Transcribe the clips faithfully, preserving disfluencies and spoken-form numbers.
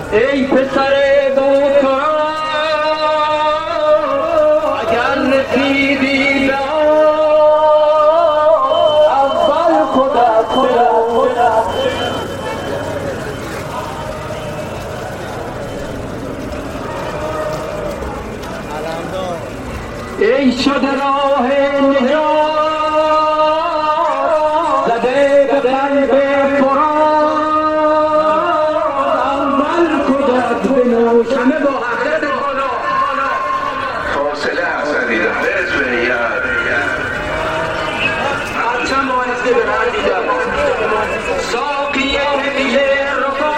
ای پسر بوترا اگر رسیدی به اول خودت خودت ای شده راه نجات زده به قلب فرات اول خودت بنوش همه با حضرت بالا فاصله حسنی در حزب نیت پرچم آهسته به من دیدم ساقی دل رفا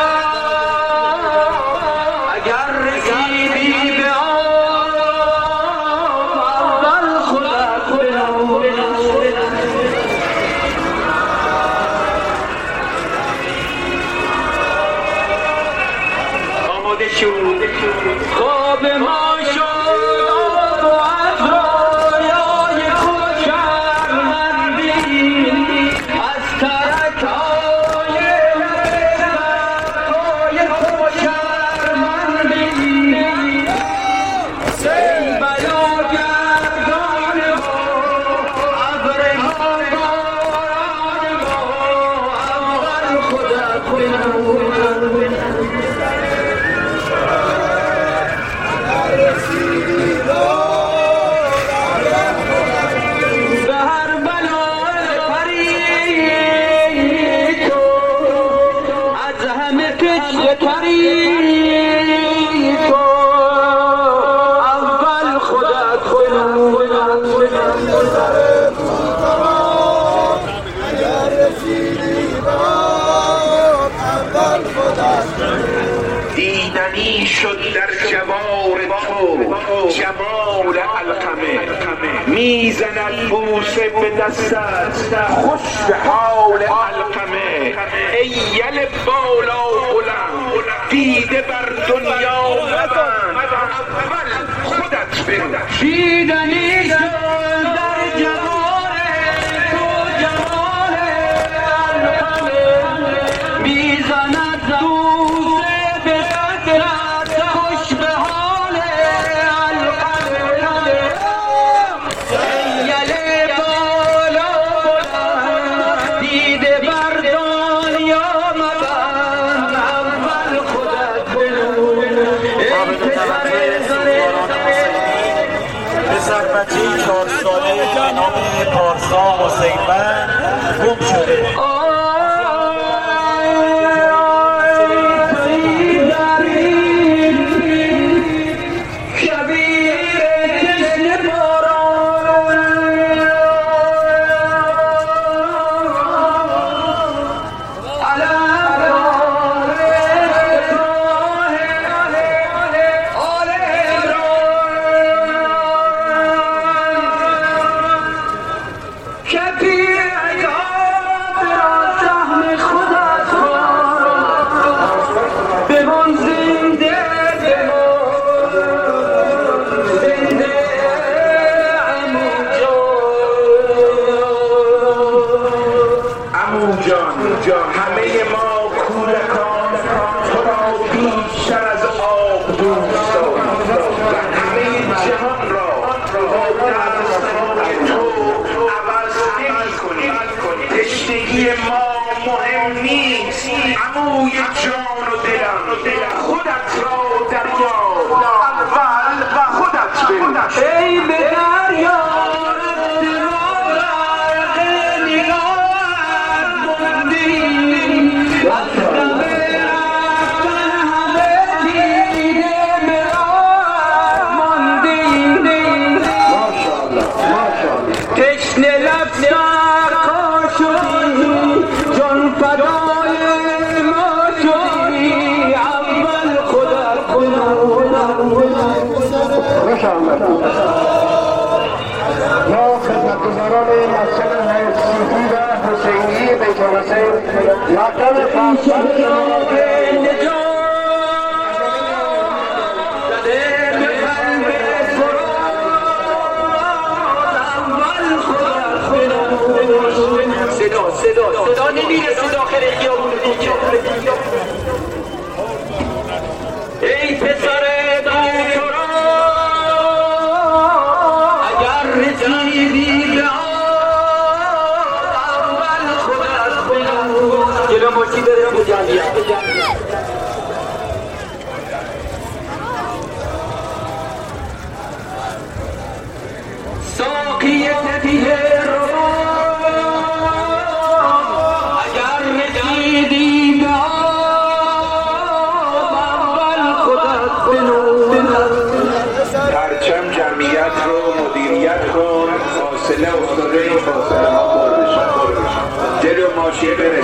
اگر رسیدی به خواب ما شد و از رویای خود شرمندی از ترک‌های لب‌های خود شرمندی ای بلا گردان ما ابر ما باران ما اول خودت بنو دیدنی شد در جوار تو جمال علقمه میزند بوسه به دستت خوش به حال علقمه ای یل بالا بلند دیده بر دنیا مبند اول خودت بنوش دیدنی شد در جوار تو جمال علقمه میزند بوسه به دستت خوش به حال علقمه ای یل بالا بلند دیده بر دنیا مبند اول خودت بنوش ای پسر بچه چهار ساله به نام پارسا حسین‌بند گم شده. همه ما کودکان تو را بیشتر از آب دوست داریم و همه جهان را با دستان تو عوض نمی‌کنیم. تشنگی ما مهم نیست عموی جان و دلم خودت را دریاب اول خودت بنوش ای به دریا ما خدمتگزاران مسجد صوفی و حسینی بیت الحسین مکتب فرزند صدا صدا صدا نمیرسه داخل خیابون.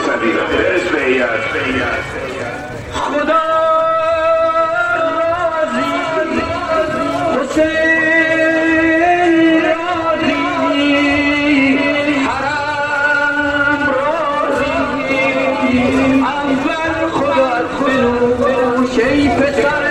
بزنید برس بیاد خدا راضی حسین راضی حرم راضی اول خودت بنوش ای پسر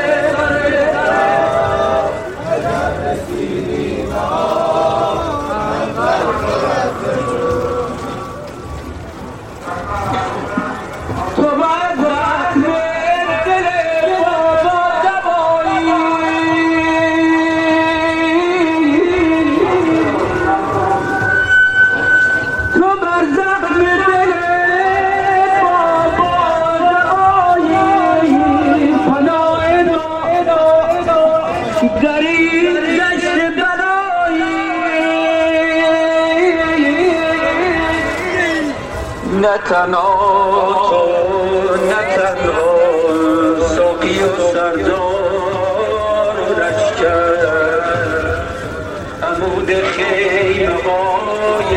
نه تنها تو نه تنها ساقی و سردار و لشکر عمود خیمه های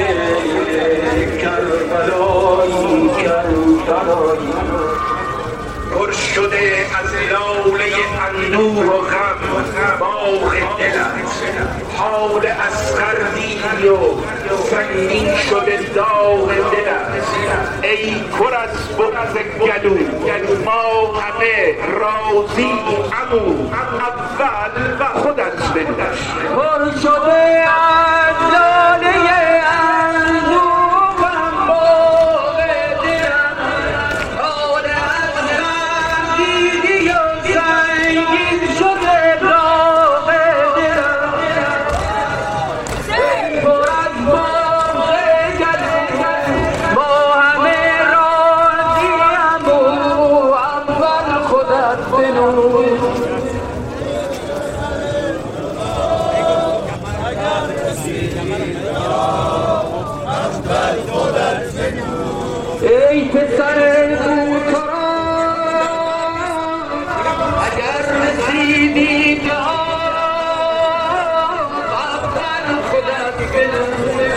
کربلایی کربلایی پر شده از لاله اندوه و غم باغ دلت حال اصغر دیدی و سنگین شده داغ دلت ای پر از بغض گلو ما همه راضی عمو اول خودت بنوش پر شده از لاله اندوهم باغ دلم حال اصغر دیدی و سنگین شده داغ دلم ای پر از باغ گلو ما همه راضیم و اول خودت بنوش ای پسر کوتاه اگر رسیدی به اول خودت بنوش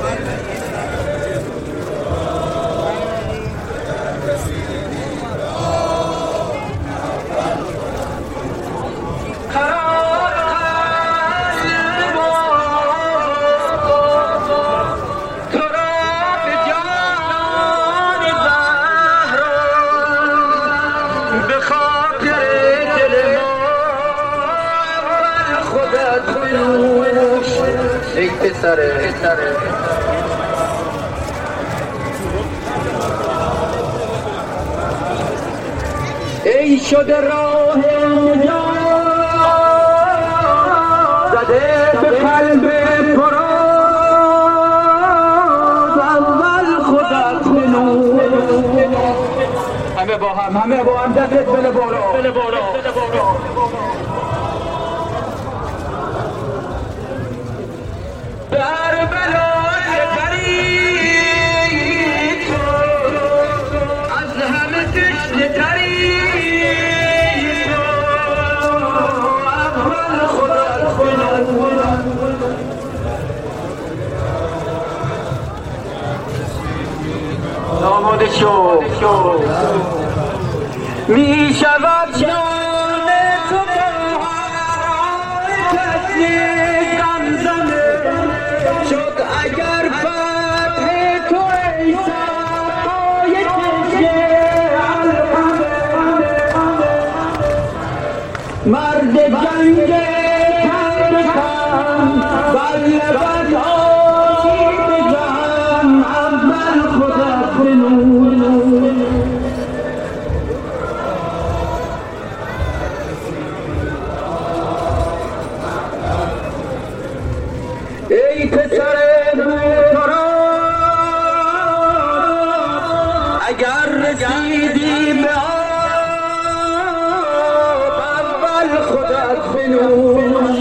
قرار قلب تو را به جان زهرا به خاطر دل ما اول خودت بنوش ای پسره ای شده راه نجات زده به قلب پراز اول خودت بنوش همه با هم همه با هم دستت بله بالا بله بالا در بلای غریب تو از همه تشنه تری تو اول خودت بنوش آماده شو می شود جان تو با کسی زمزمه شد اگر فتح تو ای سرهای تشنه مرد جنگ تن به تن بر لبت آسیب بزن اول خودت بنوش ای پسر بوترا اگر رسیدی به آب اول خودت بنوش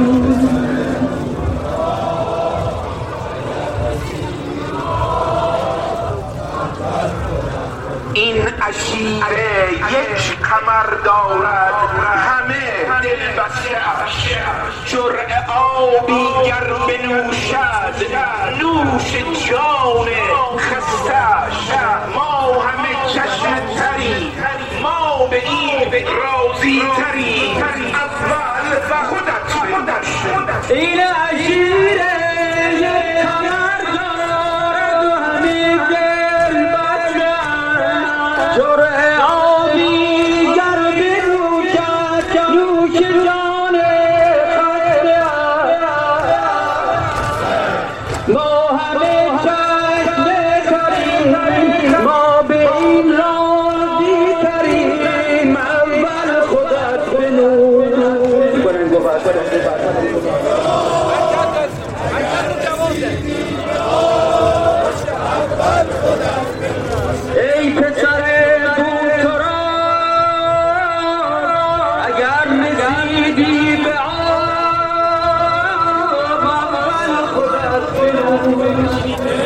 این عشیره یک قمر دارد همه دل بسته جرعه آبی گر بنوشد نوش جان خستش ما راضی تری اول خودت خودت این عشیره یک کمر دارد و همین دل بچه جرعه آبی گر بنوشد نوش جان خسته ما همه چشم تریم ما به این راضی تریم اول خودت بنوش ای پسر دوترا اگر نزیدی به آب اول خودت بنوش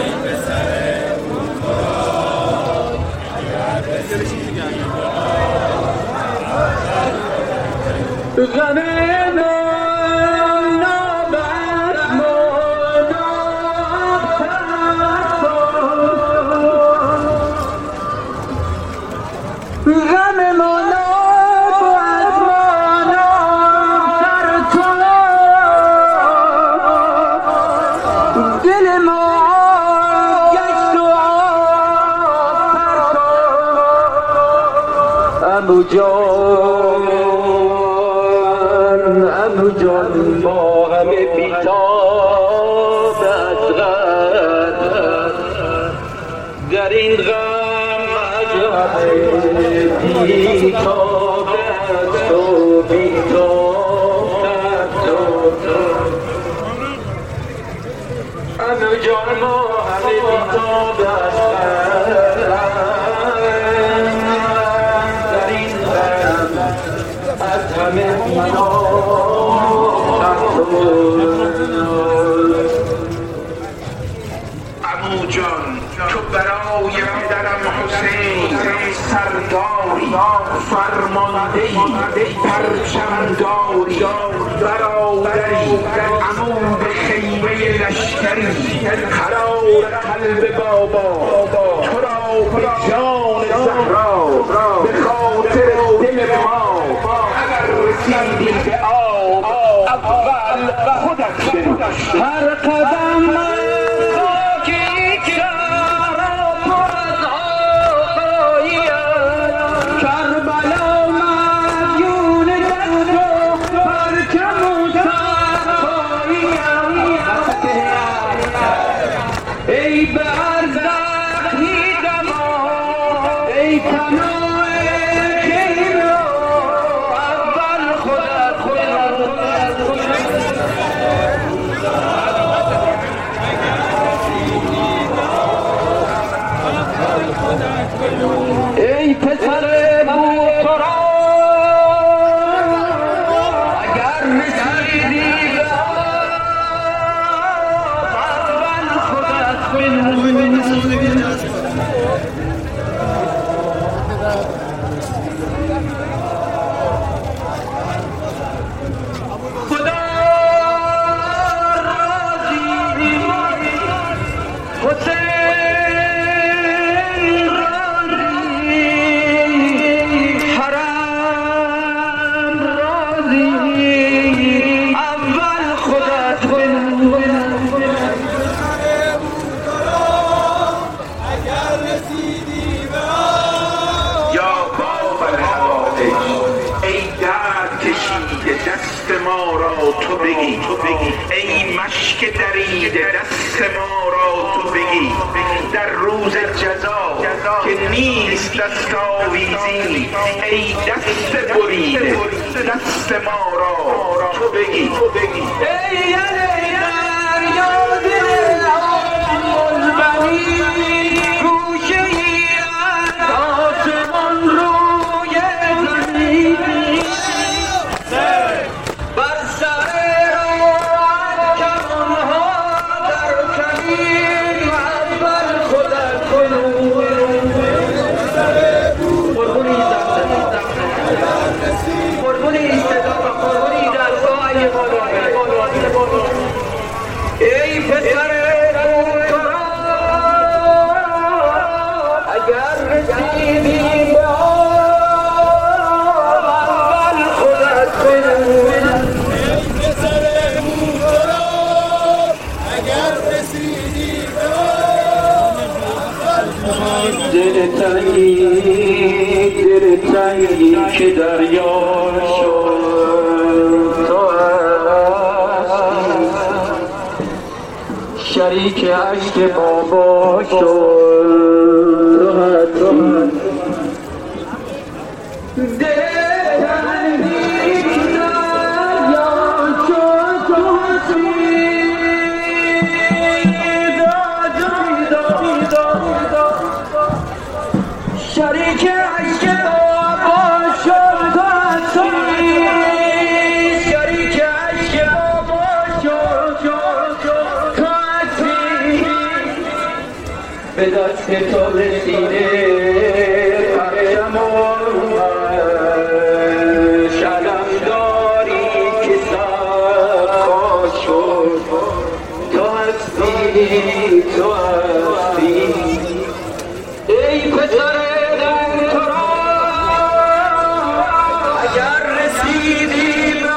غم غم ما ناب و از ما ناب سر تو دل ما گشت و آب سر تو عمو جان عمو جان ما همه بیتاب از غم در این غم بیتاب از تو بیتاب از تو عمو جان ما همه بیتاب از در این غم از همه بیتاب از تو عمو جان تو برای پدرم حسین سرداری فرماندهی پرچمداری برادری عمو به خیمه لشکری قرار قلب بابا تو را به جان زهرا به خاطر دل ما اگر رسیدی به آب اول خودت بنوش هر قدم ای برزخ میدما ای تنها خیلی اول خودت خودت ای پسر بوترا اگر رسیدی به اول خودت بنوش خدا راضی حسین دست ما را تو بگی ای مشک دریده دست ما را تو بگی در روز جزا که نیست دست آویزی ای دست بریده دست ما را تو بگی ای در یاد البنی گوشه ای از آسمان روی زمین بر سر راه کمانها در کمین اول خودت کنون قربونی قربونی صدا و قربونی دستگاه بالا ای پسر بوترا اگر رسیدی به آب شریک عشق بابا شد تو شریک عشق بابا شد تو شریک عشق بابا شد به دست تو رسیده پرچم شلم داری که سرخا شد تو هستی تو هستی ای پسر دن تو را اگر رسیدی به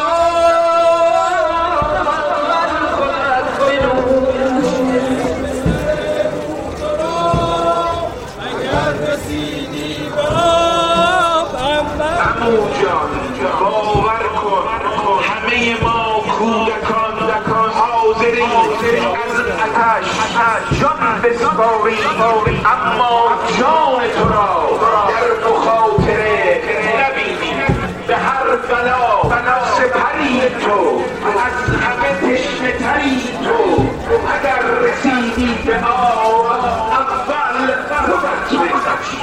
باور کن همه ما کودکان حاضریم از آتش جان بسپاریم اما جان تو را در مخاطره نبینیم به هر بلا سپری تو از همه تشنه تری تو اگر رسیدی به آب اول خودت بکش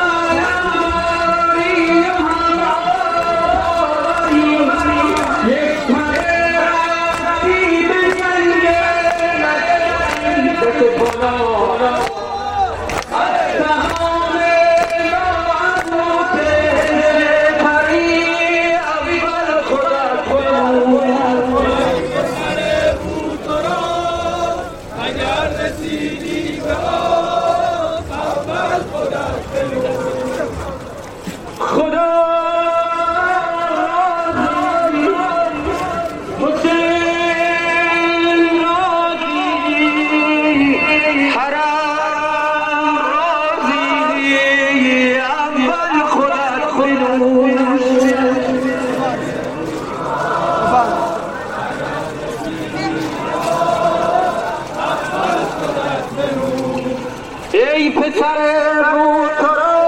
ای پسر رو تو را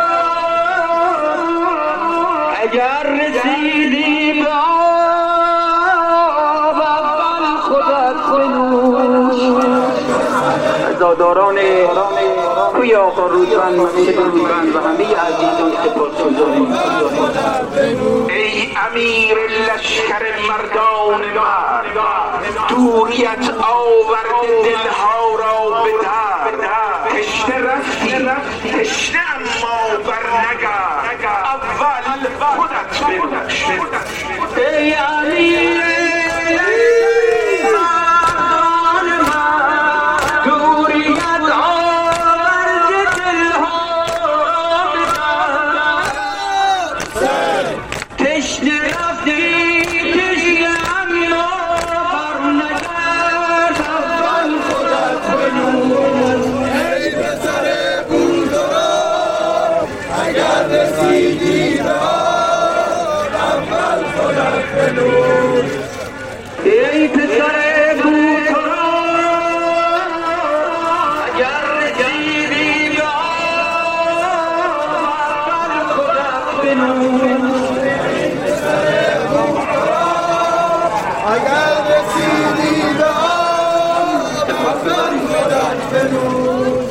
اگر رسیدی به آب اول خودت بنوش. عزاداران کوی آقا روزبند مسجد روزبند و همه عزیزان سپاسگزاریم. ای امیر لشکر مردان مرد دوریت آورد دلها را به درد تشنه رفتی تشنه اما برنگرد اول خودت بنوش. ای امیر مردان مرد دوریت آورد دلها را به درد تشنه رفتی تشنه اما برنگرد اول خودت بنوش. رسیدی به آب اول خودت بنوش. ای پسر بو تو را اگر رسیدی به آب اول خودت بنوش. ای پسر بو تو را اگر رسیدی به آب اول خودت بنوش.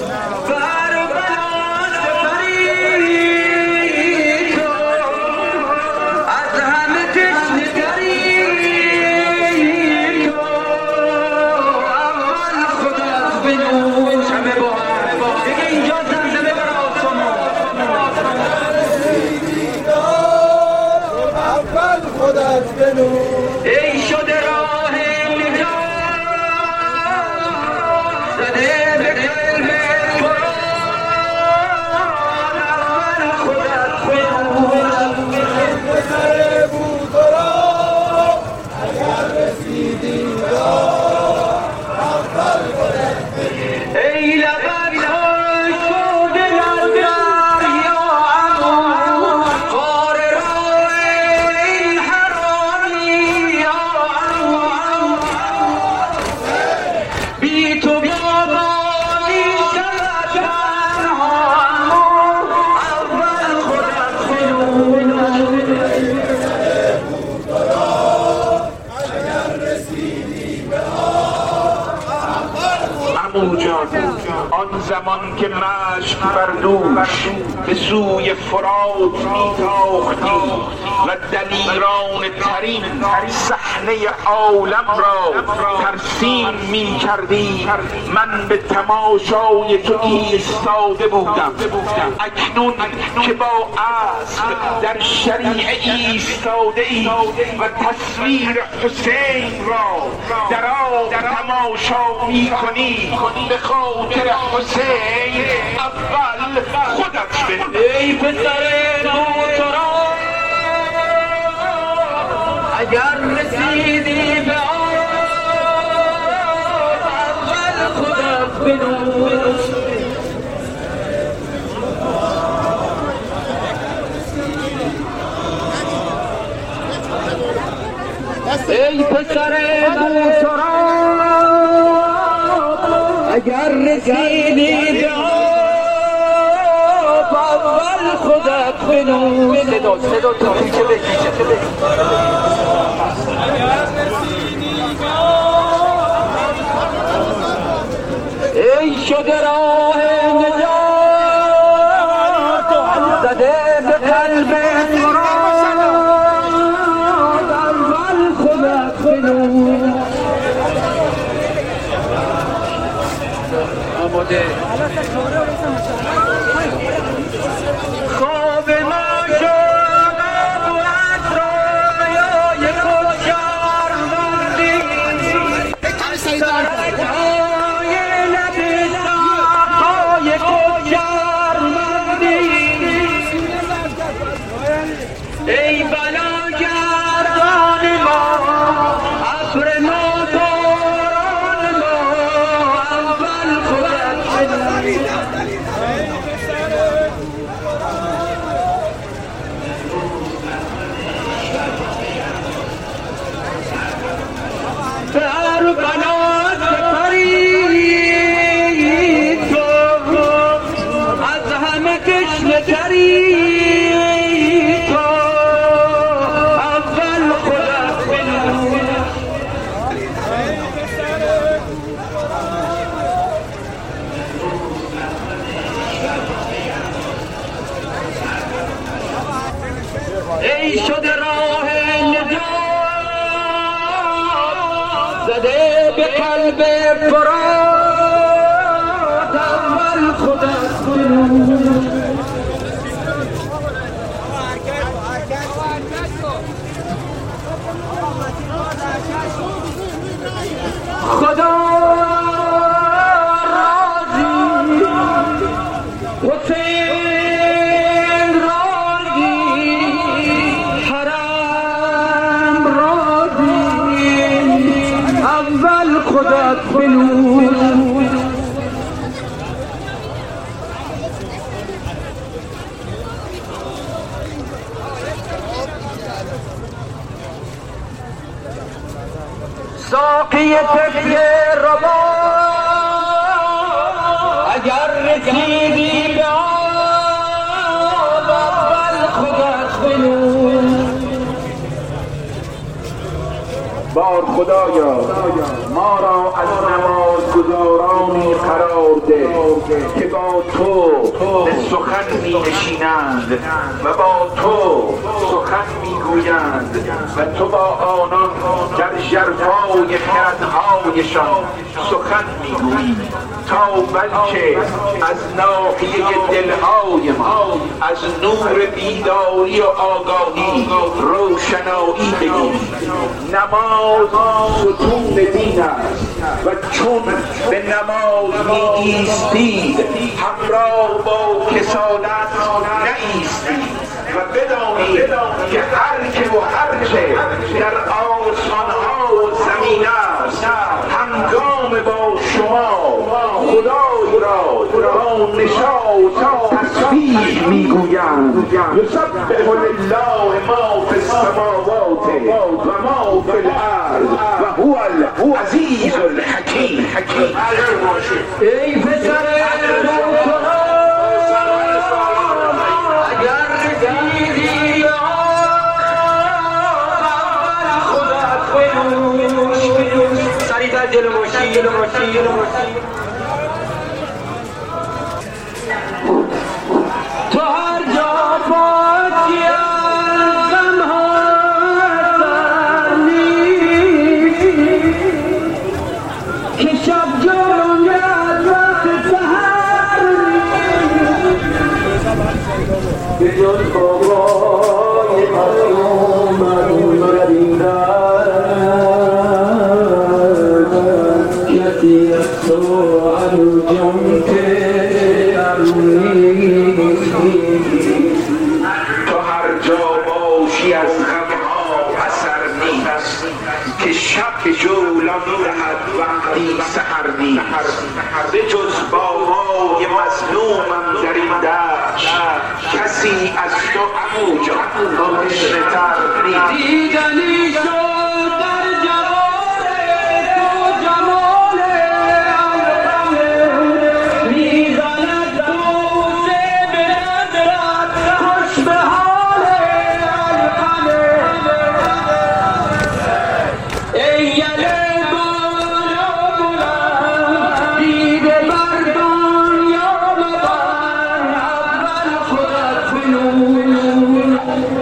ای شده راه نجات زده به قلب قرآن اول خودت بنوش. پسر بو تو را اگر رسیدی به آب اول خودت بنوش. ای لبت خشک شده در دریا اما غار راه آن زمان که مشک بر دوش به سوی فرات میتاختی و دلیران ترین صحنه عالم را ترسیم می کردی، من به تماشای تو ایستاده بودم. اکنون که با اسب در شریعه ایستاده ای و تصویر حسین را در آب تماشا می کنی، به خاطر حسین اول خودت بده. ای پسر موتورا اگر رسیدی به آب اول خودت بنوش. ای پسر موتورا اگر رسیدی به آب اول خودت بنوش. صدا صدا تو پیچه بکیچه ای شده راه نجات زده به قلب مراد اول خودت بنوش. آماده خواب ما شد ابوت رویای خود شهروندی سرهای لب ساقهای خود شهروندی. ای بلاگردان ما ابر ما باران ما اول خودت بنوش. در بنات پری تو از همه تشنه تری تو اول خودت بنوش. ای شده راه نجات زده به قلب فرات اول خودت بنوش. خدا راضی حسین راضی حرم راضی اول خودت بنوش. ساقی طفل ربا اگر رسیدی به آب اول خودت بنوش. بار خدایا ما را از نماز گزارانی قرار ده که با تو به سخن می نشینند و با تو سخن می گویند و تو با آنان در ژرفای خردهایشان سخن می گویی، تا بلکه از ناحیه دلهای ما از نور بیداری و آگاهی روشنایی بگیری. نماز ستون دین است و چون به نماز می ایستید همراه با کسالت نایستید و بدانید که هر که و هر چه در آسمانها و زمین است هنگام با شما خدای را با نشاط تسبیح میگویند. یسبح لله ما فی السماوات و ما فی الارض و هو العزیز الحکیم. ای پسر موتورا اگر رسیدی به آب خودت بنوش. سریعتر جلو باشی جلو باشی جلو باشی. است که شب جولان دهد وقتی سحر نیست. به جز بابای مظلومم در این دشت کسی از تو عمو جان آشناتر نیست. دیدنی شد در جمال تو جمال القمر، میزند بوسه به نظرت خوش به حال القمر. ای یله بالا بلند دیده بر دنیا مبر، اول خودت بنور.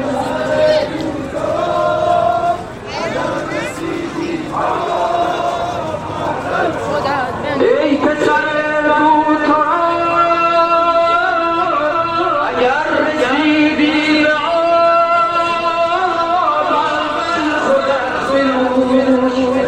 ای پسر روترا اگر رسیدی به آب، اول خودت بنوش.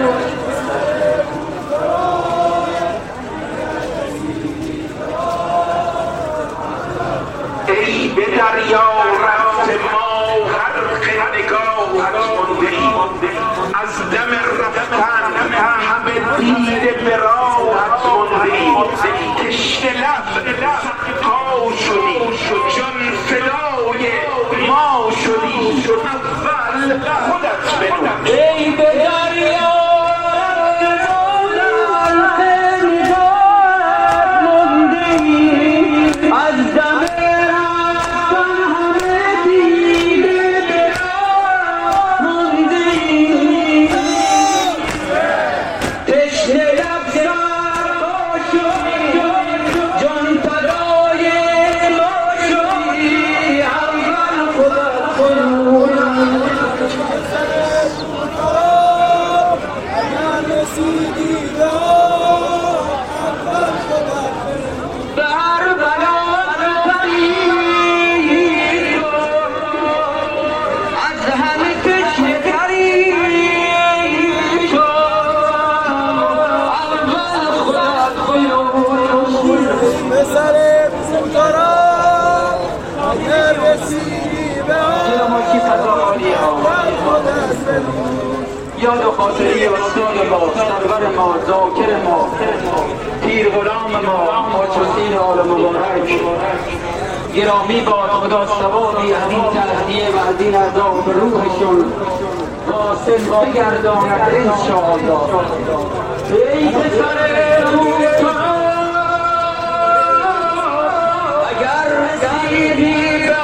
ای به دریا رفت ما غرق نگاهت مانده، از دم رفتن همه دیده به راهت مانده. تشنه لب سقا شدی، جان فدای ما شدی، اول خودت بنوش. ای به دریا رفت ما غرق نگاهت مانده‌ای، از دم رفتن همه دیده به راه مانده‌ای. تشنه لب سقا شدی، جان فدای ما شدی، اول خودت بنوش. به هر بلا فرید از همه تشنه تری تو، اول خودت بنوش. پسر بزرگوارا اگر رسیدی به چرا ما کی فضاحالی ها خودت بنوش. یاد و خاطری استاد ما، سرور ما، ذاکر ما، پیر غلام ما، حاج‌حسین آل مبارک گرامی باد. خدا ثوابی از این تهدیه و از این عذاب به روحشون واصل بگرداند انشاءالله. ای پسر روترا اگر رسیدی به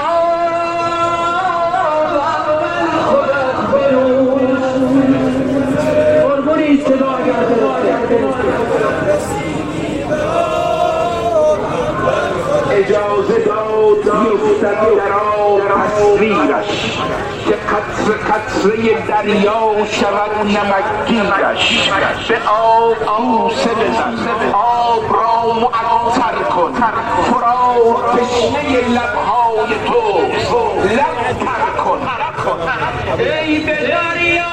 آب، اول خودت بنوش. قربونی صدا اگر اجازه داد یفتد در آب تصویرش، که قطره قطره دریا شود نمکگیرش. به آب بوسه بزن، آب را معطر کن، فرا تشنه لبهای تو لب تر کن. ای به دریا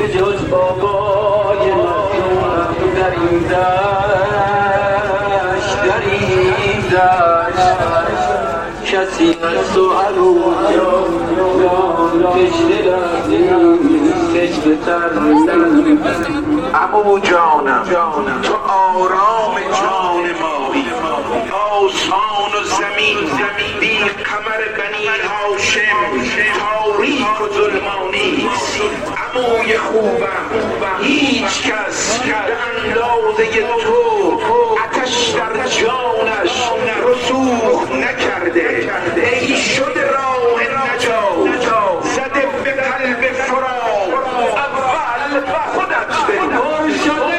به جز بابای مظلوم در این دشت در این دشت کسی از تو عروج جان کشته نیستش به تر عمو جانم تو آرام جان مایی آسمان و زمین بی قمر بنی هاشم تاریک و ظلمانیست عموی خوبم هیچ کس به اندازه تو آتش در جانش رسوخ نکرده ای شده راه نجات زده به قلب فراق اول خودت بنگر شده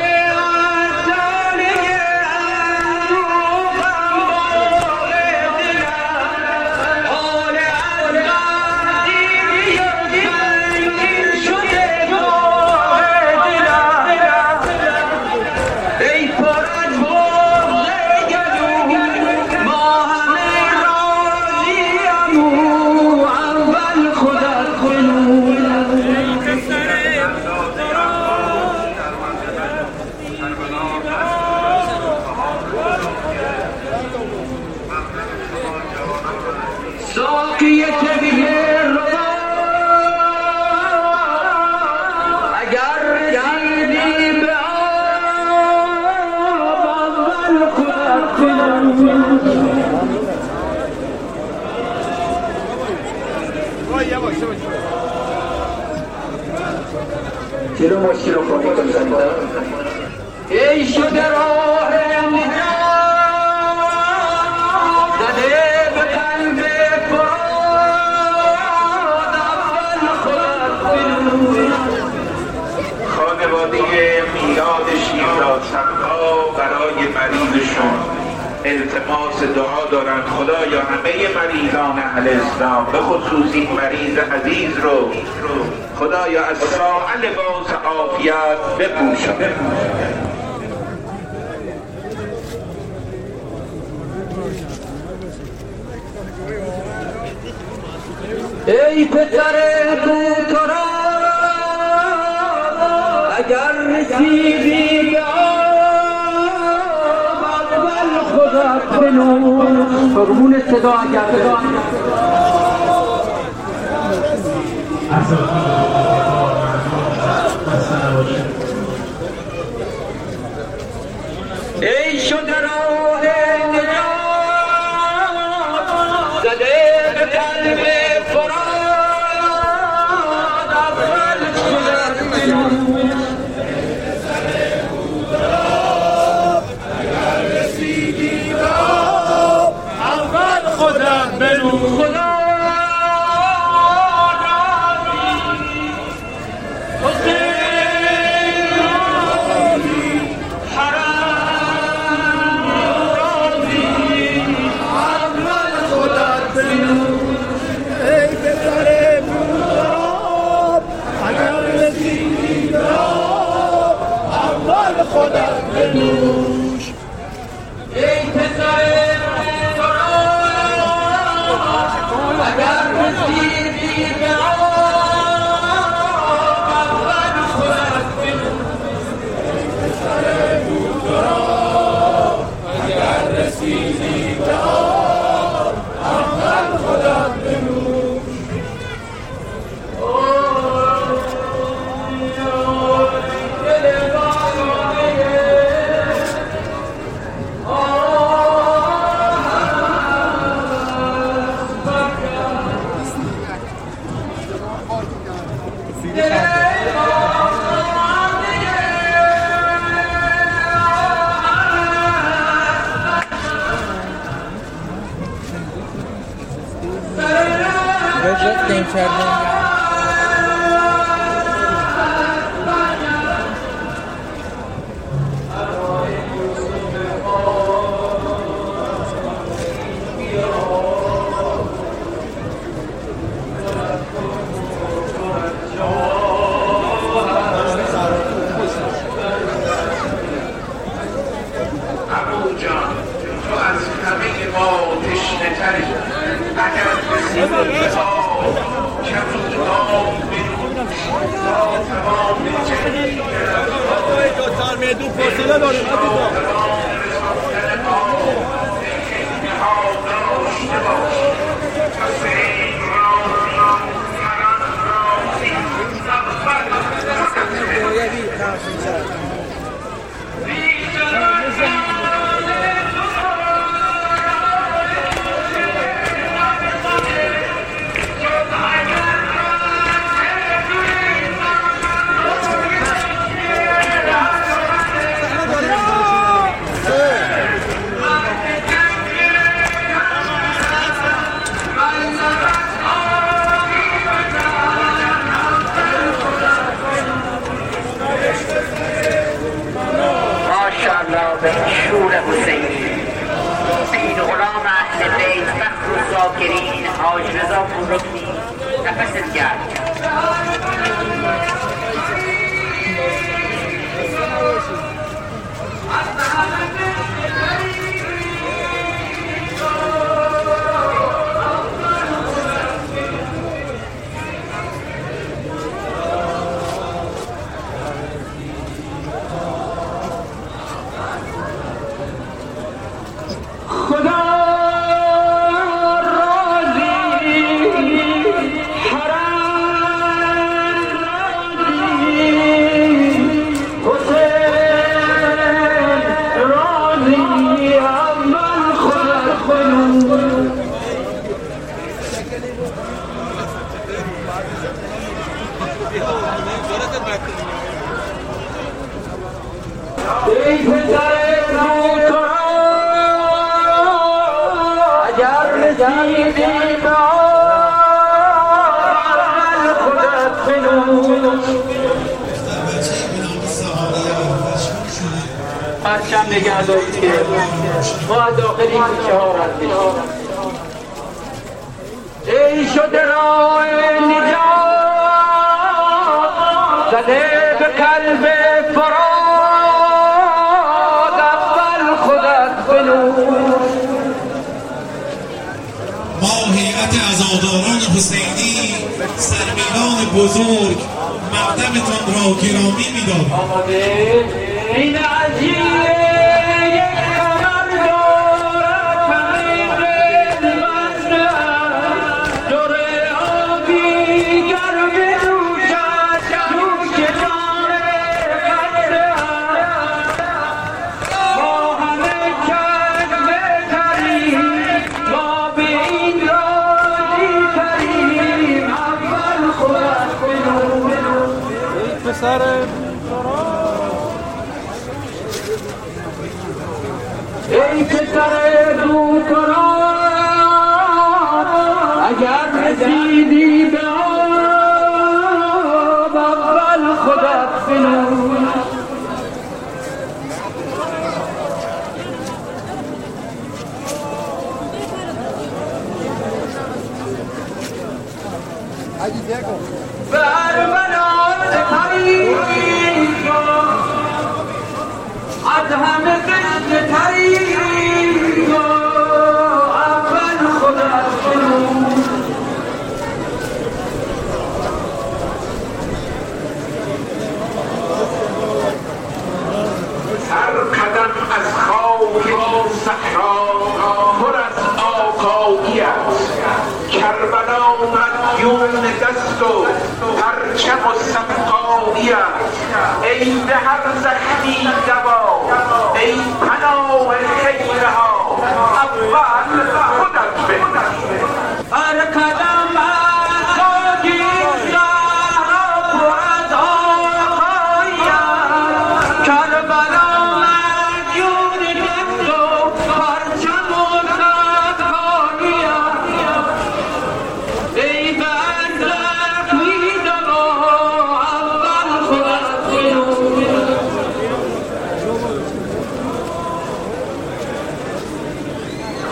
ساقی طبیعه رو اگر رسیدی به آب اول خودت چرا مشکی رو خواهی کنید ای شده راه نجات زده به قلب خانواده میلاد شیرازها برای مریضشون التماس دعا دارند خدایا همه مریضان اهل اسلام به خصوص این مریض عزیز رو خدایا از ساعه لباس عافیت بپوشان. ای پسر کوترا اگر رسیدی به آب اول خودت بنوش قربون صدا اگر ای شده راه نجات زده به قلب فراد اول خودت بنوش اگر رسیدی به آب اول خودت بنوش خودت بنوش ای پسر اگر رسیدی به آب اول خودت بنوش اگر رسیدی به آب اول خودت بنوش رجعت game کردن تشنه تری اگر رسیدی به آب کمی یه دو فاصله داریم شور حسینی پیر غلام اهل بیت فخر الذاکرین حاج رضا پوررکنی نفست گرد پرچم نگه دارید که ما داخل این کوچه ها رد بشیم. ای شده راه نجات زده به قلب فراد اول خودت بنوش. ما هیئت عزاداران حسینی سرمیران بزرگ مقدمتان را گرامی می‌داریم. آماده این عجیه یک خبر دارد تمیز مزنه جره آبی گر بنوشد نوش جان خسته با همه کس بهتریم ما به این راضی تریم اول خودت بنوش. پسر ای پسر دوکران اگر رسیدی به آب اول خودت بنوش. بربنان تریز از همه قشت تریز اول خودت بنوش. هر قدم از خاک این صحرا پر از آگاهی است. کربلا مدیون دست و پرچم و صفایی است. ای به هر زخمی دوا ای پناه خیره ها اول